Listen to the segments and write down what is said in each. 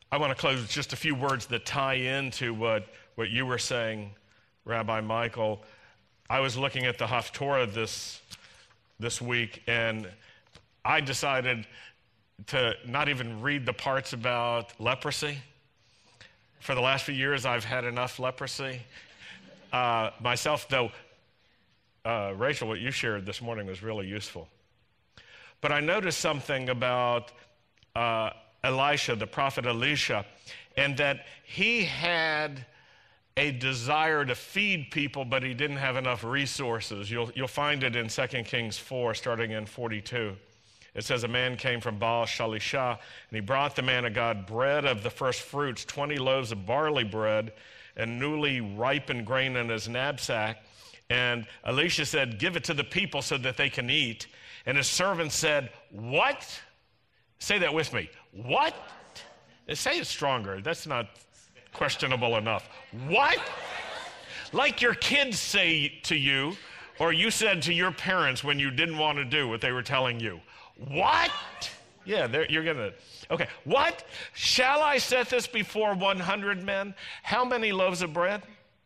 I want to close with just a few words that tie into what you were saying, Rabbi Michael. I was looking at the Haftorah this week, and I decided to not even read the parts about leprosy. For the last few years, I've had enough leprosy. Myself, though, Rachel, what you shared this morning was really useful. But I noticed something about Elisha, the prophet Elisha, and that he had a desire to feed people, but he didn't have enough resources. You'll find it in 2 Kings 4, starting in 42. It says, a man came from Baal Shalisha, and he brought the man of God bread of the first fruits, 20 loaves of barley bread, and newly ripened grain in his knapsack. And Elisha said, give it to the people so that they can eat. And his servant said, what? Say that with me. What? Say it stronger. That's not questionable enough. What? Like your kids say to you, or you said to your parents when you didn't want to do what they were telling you. What? Yeah, you're going to. Okay. What? Shall I set this before 100 men? How many loaves of bread?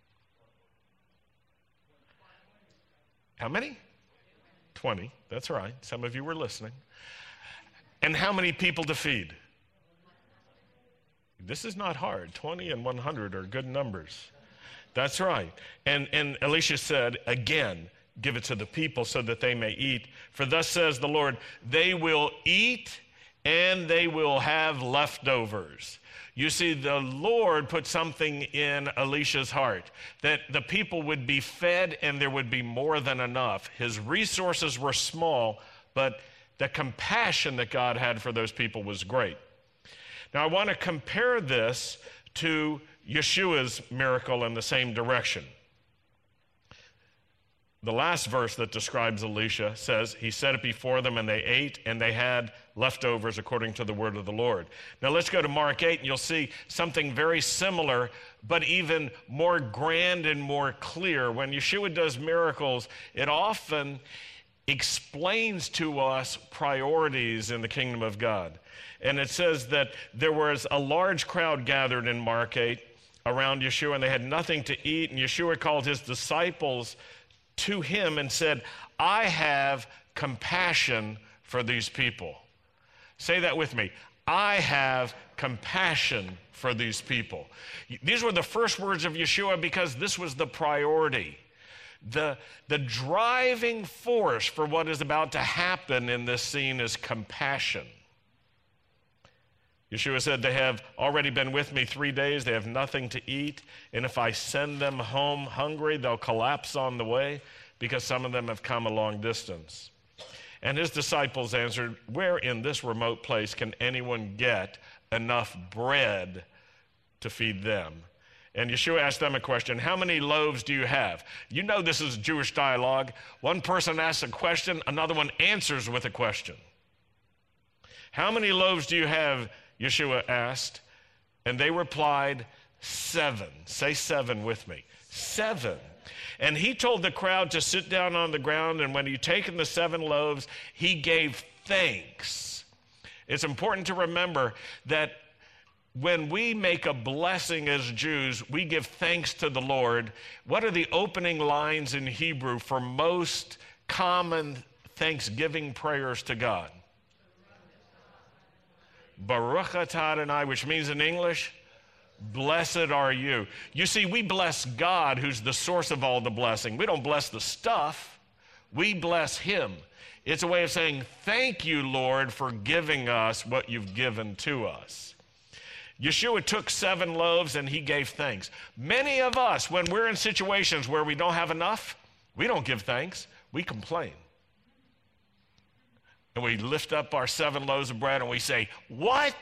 How many? 20. That's right. Some of you were listening. And how many people to feed? This is not hard. 20 and 100 are good numbers. That's right. And Elisha said, again, give it to the people so that they may eat. For thus says the Lord, they will eat and they will have leftovers. You see, the Lord put something in Elisha's heart, that the people would be fed and there would be more than enough. His resources were small, but the compassion that God had for those people was great. Now, I want to compare this to Yeshua's miracle in the same direction. The last verse that describes Elisha says, he set it before them and they ate and they had leftovers according to the word of the Lord. Now let's go to Mark 8 and you'll see something very similar, but even more grand and more clear. When Yeshua does miracles, it often explains to us priorities in the kingdom of God. And it says that there was a large crowd gathered in Mark 8 around Yeshua and they had nothing to eat. And Yeshua called his disciples to him and said, I have compassion for these people. Say that with me. I have compassion for these people. These were the first words of Yeshua because this was the priority. The driving force for what is about to happen in this scene is compassion. Yeshua said, they have already been with me 3 days. They have nothing to eat. And if I send them home hungry, they'll collapse on the way because some of them have come a long distance. And his disciples answered, where in this remote place can anyone get enough bread to feed them? And Yeshua asked them a question, how many loaves do you have? You know this is Jewish dialogue. One person asks a question, another one answers with a question. How many loaves do you have? Yeshua asked, and they replied, 7. Say 7 with me. 7. And he told the crowd to sit down on the ground, and when he'd taken the 7 loaves, he gave thanks. It's important to remember that when we make a blessing as Jews, we give thanks to the Lord. What are the opening lines in Hebrew for most common thanksgiving prayers to God? Baruch atah Adonai, which means in English, blessed are you. You see, we bless God, who's the source of all the blessing. We don't bless the stuff. We bless him. It's a way of saying, thank you, Lord, for giving us what you've given to us. Yeshua took 7 loaves and he gave thanks. Many of us, when we're in situations where we don't have enough, we don't give thanks. We complain. And we lift up our 7 loaves of bread and we say, what?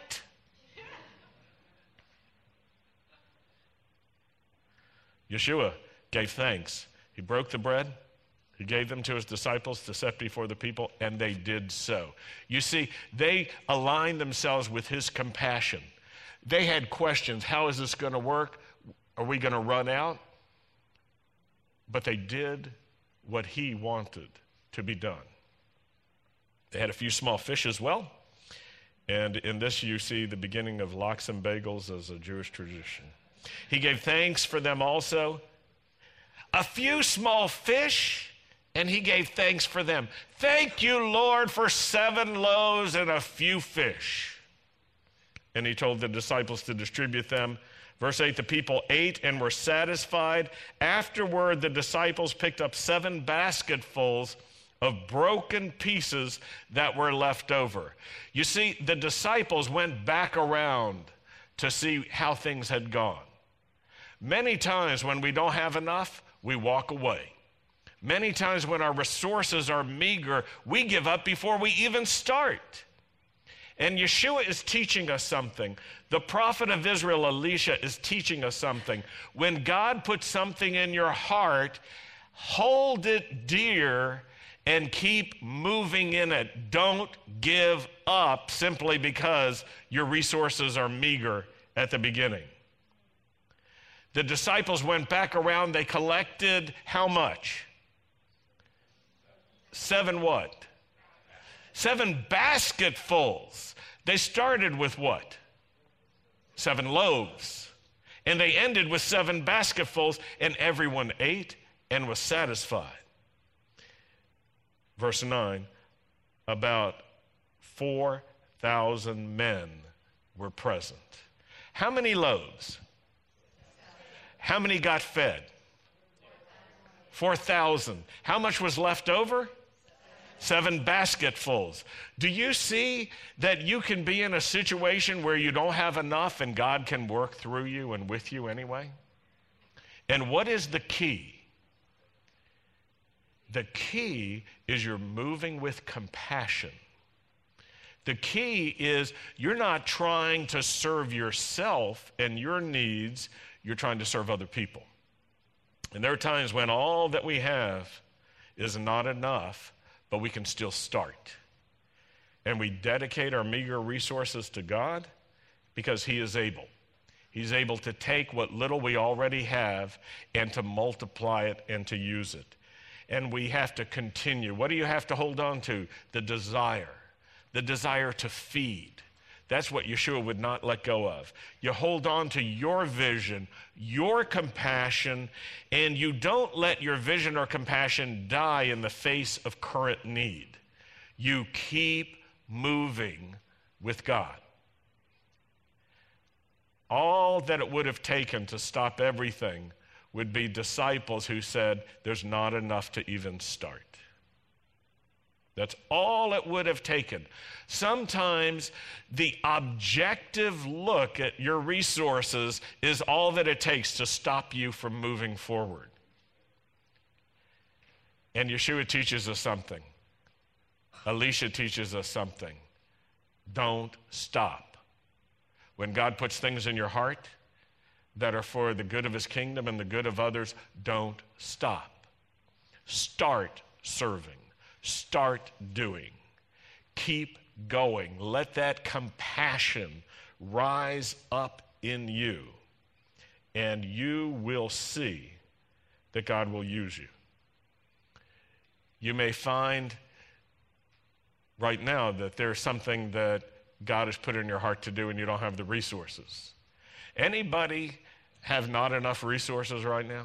Yeshua gave thanks. He broke the bread. He gave them to his disciples to set before the people, and they did so. You see, they aligned themselves with his compassion. They had questions. How is this going to work? Are we going to run out? But they did what he wanted to be done. They had a few small fish as well. And in this you see the beginning of lox and bagels as a Jewish tradition. He gave thanks for them also. A few small fish, and he gave thanks for them. Thank you, Lord, for 7 loaves and a few fish. And he told the disciples to distribute them. Verse 8, the people ate and were satisfied. Afterward, the disciples picked up 7 basketfuls of broken pieces that were left over. You see, the disciples went back around to see how things had gone. Many times when we don't have enough, we walk away. Many times when our resources are meager, we give up before we even start. And Yeshua is teaching us something. The prophet of Israel, Elisha, is teaching us something. When God puts something in your heart, hold it dear and keep moving in it. Don't give up simply because your resources are meager at the beginning. The disciples went back around. They collected how much? 7 what? 7 basketfuls. They started with what? 7 loaves. And they ended with 7 basketfuls, and everyone ate and was satisfied. Verse 9, about 4,000 men were present. How many loaves? How many got fed? 4,000. How much was left over? 7 basketfuls. Do you see that you can be in a situation where you don't have enough and God can work through you and with you anyway? And what is the key? The key is you're moving with compassion. The key is you're not trying to serve yourself and your needs, you're trying to serve other people. And there are times when all that we have is not enough, but we can still start. And we dedicate our meager resources to God because He is able. He's able to take what little we already have and to multiply it and to use it. And we have to continue. What do you have to hold on to? The desire to feed. That's what Yeshua would not let go of. You hold on to your vision, your compassion, and you don't let your vision or compassion die in the face of current need. You keep moving with God. All that it would have taken to stop everything would be disciples who said, there's not enough to even start. That's all it would have taken. Sometimes the objective look at your resources is all that it takes to stop you from moving forward. And Yeshua teaches us something. Elisha teaches us something. Don't stop. When God puts things in your heart that are for the good of His kingdom and the good of others, don't stop. Start serving. Start doing. Keep going. Let that compassion rise up in you, and you will see that God will use you. You may find right now that there's something that God has put in your heart to do and you don't have the resources. Anybody have not enough resources right now?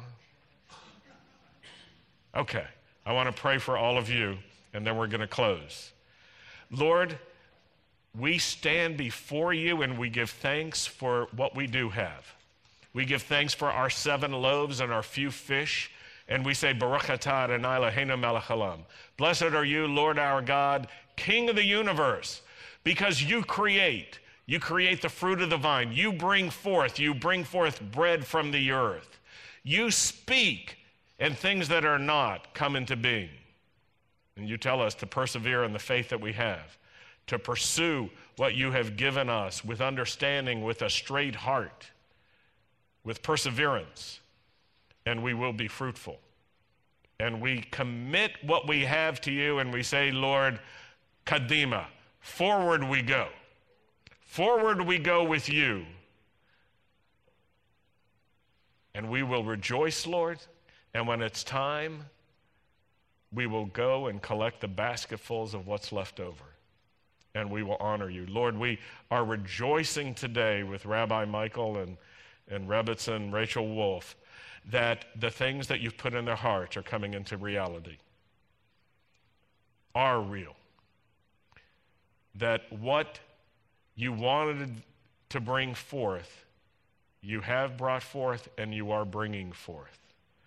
Okay. I want to pray for all of you, and then we're going to close. Lord, we stand before you and we give thanks for what we do have. We give thanks for our 7 loaves and our few fish, and we say, Baruch atah Adonai Eloheinu melech haolam. Blessed are you, Lord our God, King of the universe, because you create the fruit of the vine. You bring forth bread from the earth. You speak, and things that are not come into being. And you tell us to persevere in the faith that we have, to pursue what you have given us with understanding, with a straight heart, with perseverance, and we will be fruitful. And we commit what we have to you, and we say, Lord, Kadima, forward we go. Forward we go with you. And we will rejoice, Lord. And when it's time, we will go and collect the basketfuls of what's left over. and we will honor you. Lord, we are rejoicing today with Rabbi Michael and Rebbitzin, Rachel Wolf, that the things that you've put in their hearts are coming into reality, are real. That what you wanted to bring forth, you have brought forth and you are bringing forth.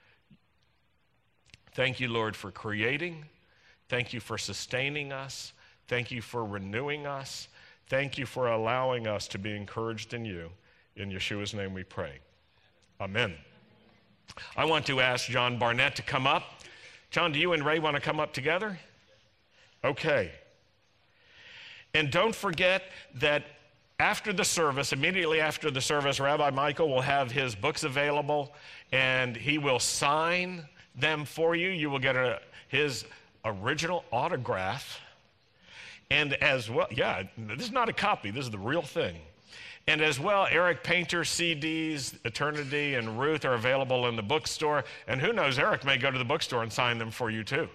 Thank you, Lord, for creating. Thank you for sustaining us. Thank you for renewing us. Thank you for allowing us to be encouraged in you. In Yeshua's name we pray. Amen. I want to ask John Barnett to come up. John, do you and Ray want to come up together? Okay. And don't forget that after the service, immediately after the service, Rabbi Michael will have his books available, and he will sign them for you. You will get his original autograph. And as well, yeah, this is not a copy. This is the real thing. And as well, Eric Painter's CDs, Eternity and Ruth, are available in the bookstore. And who knows, Eric may go to the bookstore and sign them for you too.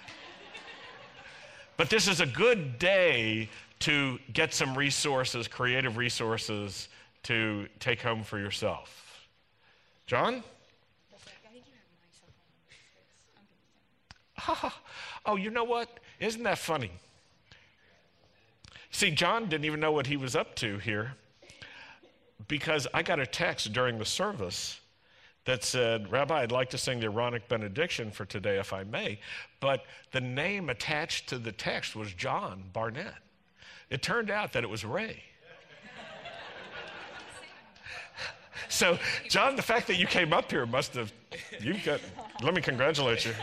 But this is a good day to get some resources, creative resources, to take home for yourself. John? Oh, you know what? Isn't that funny? See, John didn't even know what he was up to here, because I got a text during the service that said, Rabbi, I'd like to sing the Aaronic benediction for today, if I may. But the name attached to the text was John Barnett. It turned out that it was Ray. So, John, the fact that you came up here must have, let me congratulate you.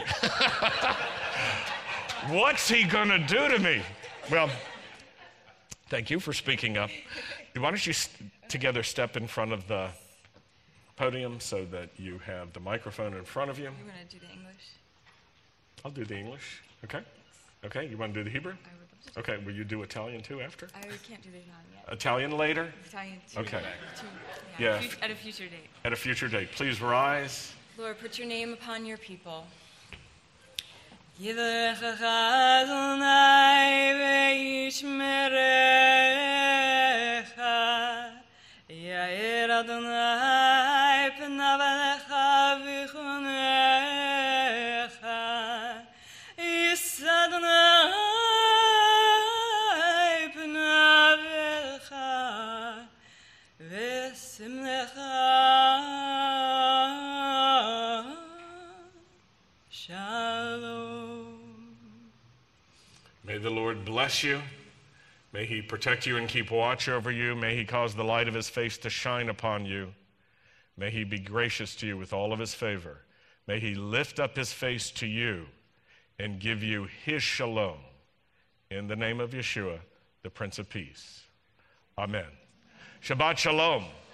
What's he going to do to me? Well, thank you for speaking up. Why don't you together step in front of the podium so that you have the microphone in front of you. You're going to do the English? I'll do the English. Okay. Okay, you want to do the Hebrew? I would love to. Okay, will you do Italian too after? I can't do the Italian yet. Italian later? Italian Okay. Yeah. Yeah. At a future date. At a future date. Please rise. Lord, put your name upon your people. Adonai pnav alecha v'chunecha Yis Adonai pnav alecha v'simlecha Shalom. May the Lord bless you. May he protect you and keep watch over you. May he cause the light of his face to shine upon you. May he be gracious to you with all of his favor. May he lift up his face to you and give you his shalom. In the name of Yeshua, the Prince of Peace. Amen. Shabbat shalom.